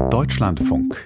Deutschlandfunk.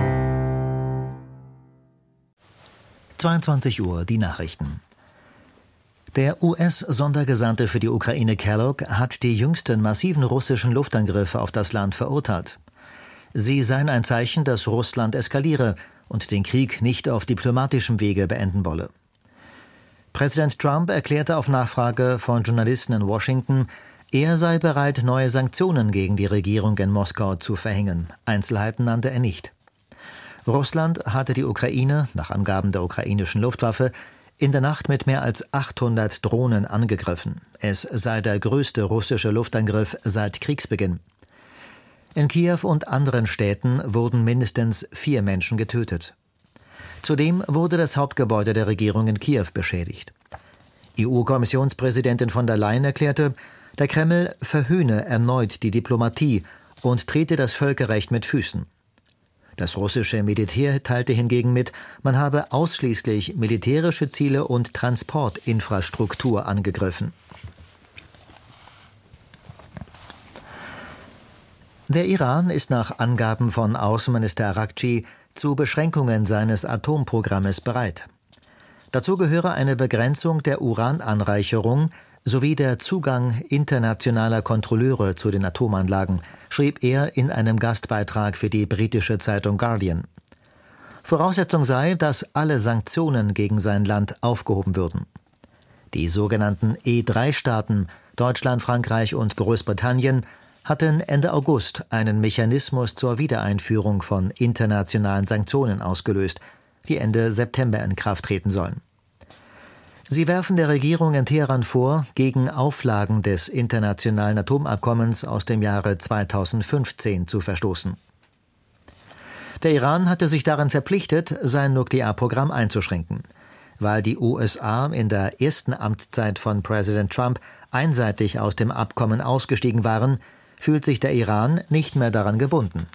22 Uhr, die Nachrichten. Der US-Sondergesandte für die Ukraine Kellogg hat die jüngsten massiven russischen Luftangriffe auf das Land verurteilt. Sie seien ein Zeichen, dass Russland eskaliere und den Krieg nicht auf diplomatischem Wege beenden wolle. Präsident Trump erklärte auf Nachfrage von Journalisten in Washington, er sei bereit, neue Sanktionen gegen die Regierung in Moskau zu verhängen. Einzelheiten nannte er nicht. Russland hatte die Ukraine, nach Angaben der ukrainischen Luftwaffe, in der Nacht mit mehr als 800 Drohnen angegriffen. Es sei der größte russische Luftangriff seit Kriegsbeginn. In Kiew und anderen Städten wurden mindestens 4 Menschen getötet. Zudem wurde das Hauptgebäude der Regierung in Kiew beschädigt. EU-Kommissionspräsidentin von der Leyen erklärte, der Kreml verhöhne erneut die Diplomatie und trete das Völkerrecht mit Füßen. Das russische Militär teilte hingegen mit, man habe ausschließlich militärische Ziele und Transportinfrastruktur angegriffen. Der Iran ist nach Angaben von Außenminister Araghchi zu Beschränkungen seines Atomprogrammes bereit. Dazu gehöre eine Begrenzung der Urananreicherung sowie der Zugang internationaler Kontrolleure zu den Atomanlagen, schrieb er in einem Gastbeitrag für die britische Zeitung Guardian. Voraussetzung sei, dass alle Sanktionen gegen sein Land aufgehoben würden. Die sogenannten E3-Staaten, Deutschland, Frankreich und Großbritannien, hatten Ende August einen Mechanismus zur Wiedereinführung von internationalen Sanktionen ausgelöst, die Ende September in Kraft treten sollen. Sie werfen der Regierung in Teheran vor, gegen Auflagen des internationalen Atomabkommens aus dem Jahre 2015 zu verstoßen. Der Iran hatte sich darin verpflichtet, sein Nuklearprogramm einzuschränken. Weil die USA in der ersten Amtszeit von Präsident Trump einseitig aus dem Abkommen ausgestiegen waren, fühlt sich der Iran nicht mehr daran gebunden.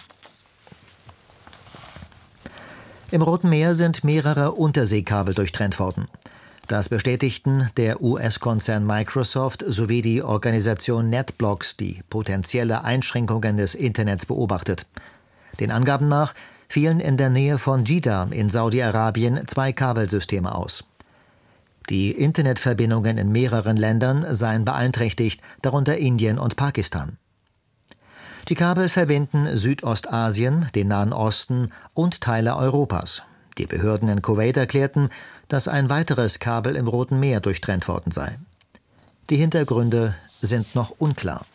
Im Roten Meer sind mehrere Unterseekabel durchtrennt worden. Das bestätigten der US-Konzern Microsoft sowie die Organisation NetBlocks, die potenzielle Einschränkungen des Internets beobachtet. Den Angaben nach fielen in der Nähe von Jeddah in Saudi-Arabien 2 Kabelsysteme aus. Die Internetverbindungen in mehreren Ländern seien beeinträchtigt, darunter Indien und Pakistan. Die Kabel verbinden Südostasien, den Nahen Osten und Teile Europas. Die Behörden in Kuwait erklärten, dass ein weiteres Kabel im Roten Meer durchtrennt worden sei. Die Hintergründe sind noch unklar.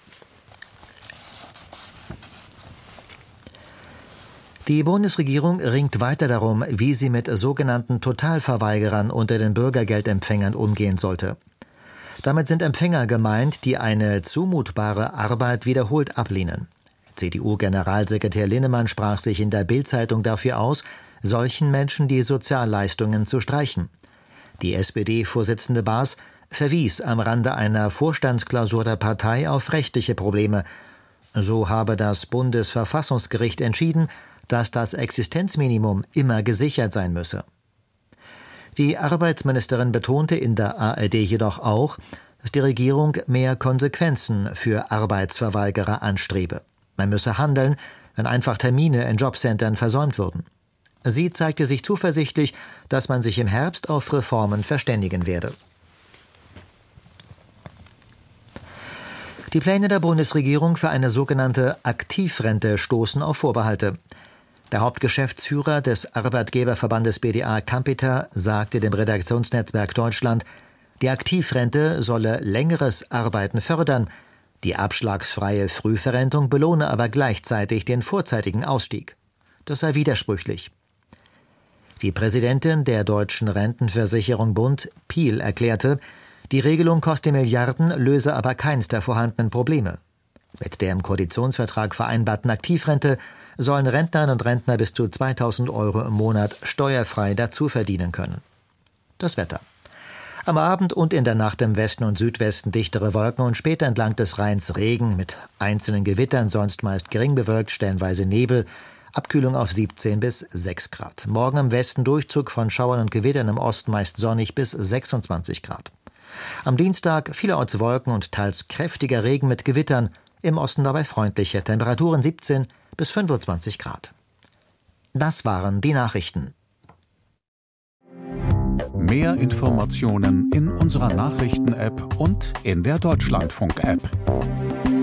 Die Bundesregierung ringt weiter darum, wie sie mit sogenannten Totalverweigerern unter den Bürgergeldempfängern umgehen sollte. Damit sind Empfänger gemeint, die eine zumutbare Arbeit wiederholt ablehnen. CDU-Generalsekretär Linnemann sprach sich in der Bild-Zeitung dafür aus, solchen Menschen die Sozialleistungen zu streichen. Die SPD-Vorsitzende Baas verwies am Rande einer Vorstandsklausur der Partei auf rechtliche Probleme. So habe das Bundesverfassungsgericht entschieden, dass das Existenzminimum immer gesichert sein müsse. Die Arbeitsministerin betonte in der ARD jedoch auch, dass die Regierung mehr Konsequenzen für Arbeitsverweigerer anstrebe. Man müsse handeln, wenn einfach Termine in Jobcentern versäumt würden. Sie zeigte sich zuversichtlich, dass man sich im Herbst auf Reformen verständigen werde. Die Pläne der Bundesregierung für eine sogenannte Aktivrente stoßen auf Vorbehalte. Der Hauptgeschäftsführer des Arbeitgeberverbandes BDA Kampeter sagte dem Redaktionsnetzwerk Deutschland, die Aktivrente solle längeres Arbeiten fördern, die abschlagsfreie Frühverrentung belohne aber gleichzeitig den vorzeitigen Ausstieg. Das sei widersprüchlich. Die Präsidentin der Deutschen Rentenversicherung Bund, Piel, erklärte, die Regelung koste Milliarden, löse aber keins der vorhandenen Probleme. Mit der im Koalitionsvertrag vereinbarten Aktivrente sollen Rentnerinnen und Rentner bis zu 2.000 € im Monat steuerfrei dazu verdienen können. Das Wetter. Am Abend und in der Nacht im Westen und Südwesten dichtere Wolken und später entlang des Rheins Regen mit einzelnen Gewittern, sonst meist gering bewölkt, stellenweise Nebel. Abkühlung auf 17 bis 6 Grad. Morgen im Westen Durchzug von Schauern und Gewittern, im Osten meist sonnig bis 26 Grad. Am Dienstag vielerorts Wolken und teils kräftiger Regen mit Gewittern, im Osten dabei freundliche Temperaturen 17 bis 25 Grad. Das waren die Nachrichten. Mehr Informationen in unserer Nachrichten-App und in der Deutschlandfunk-App.